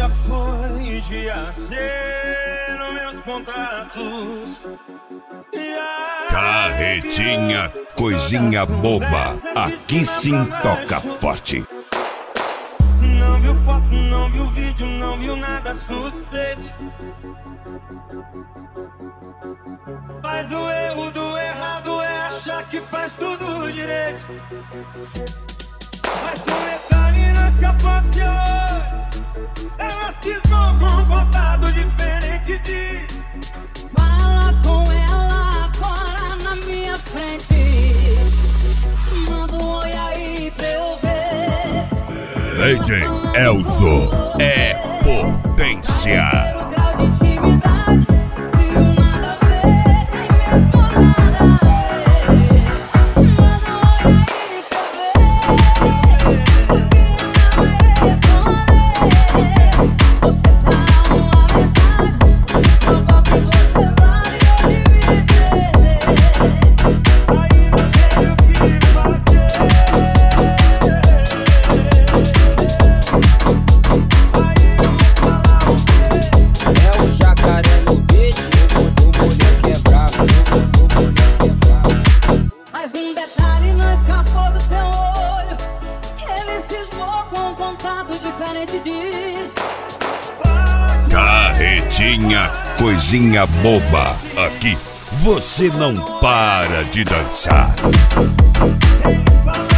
já foi dia C nos meus contatos. Carretinha, coisinha boba, aqui sim toca forte. Não viu foto, não viu vídeo, não viu nada suspeito. Mas o erro do errado é achar que faz tudo direito. Mas um detalhe não escapou do seu olho. Ela cismou com um contado diferente de... Fala com ela agora na minha frente. Manda um oi aí pra eu ver. DJ Elzo é potência. O grau de intimidade, se o nada a ver, tem mesmo nada a ver. Manda um oi aí pra eu ver. Alguém não vai responder. Você tá uma mensagem, prova que você vale hoje me perder. Aí não tem o que fazer. Aí eu vou falar o quê? É o jacaré no beat, o moleque é bravo, o moleque é bravo. Mas um detalhe não escapou do seu olho. Ele cismou com um contato diferente diz. Carretinha, coisinha boba, aqui você não para de dançar. Tem que falar.